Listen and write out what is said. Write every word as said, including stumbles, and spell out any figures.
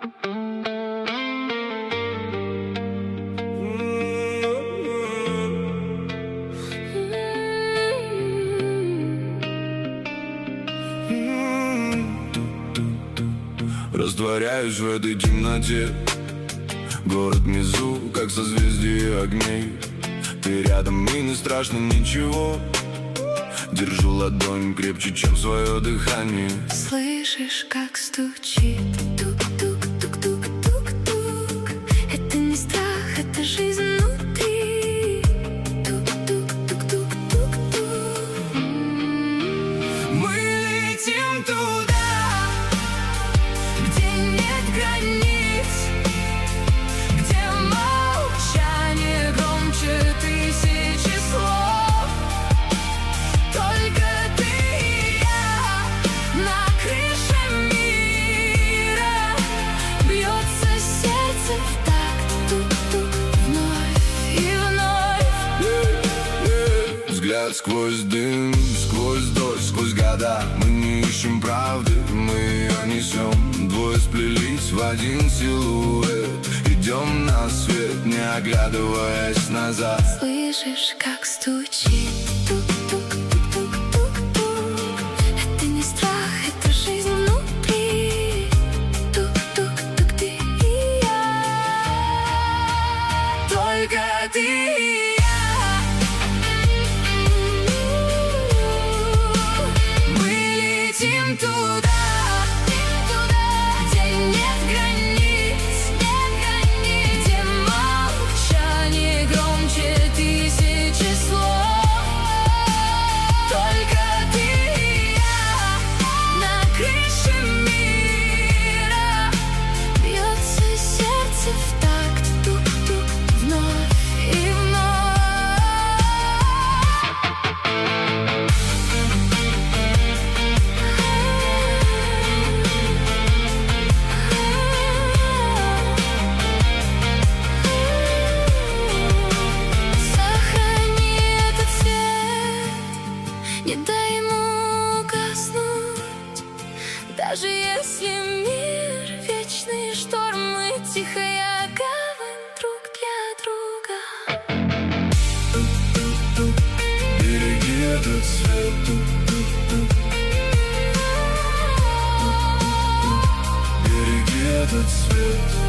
Растворяюсь в этой темноте. Город внизу, как созвездие огней. Ты рядом, и не страшно ничего. Держу ладонь крепче, чем свое дыхание. Слышишь, как стучит тук-тук-тук-тук-тук-тук. Это не страх, это жизнь внутри. Тук-тук-тук-тук-тук-тук. Мы летим туда, где нет границ, где молчание громче тысячи слов. Только ты и я на крыше мира. Бьется сердце в такт, тук-тук, вновь и вновь. Взгляд сквозь дым, сквозь дождь, сквозь года. Мы не ищем правды, мы ее несем. Двое сплелись в один силуэт. Идем на свет, не оглядываясь назад. Слышишь, как стучит тук-тук-тук-тук-тук-тук. Это не страх, это жизнь внутри. Тук-тук-тук, ты и я. Только ты и я. Мы летим туда, где нет границ, где молчание громче тысячи слов. Только ты и я на крыше мира. Бьется сердце в такт, тук-тук, вновь и сохрани этот свет, не дай ему угаснуть. Даже если мир вечный шторм и тихая гавань друг для друга. Береги этот свет. Береги этот свет.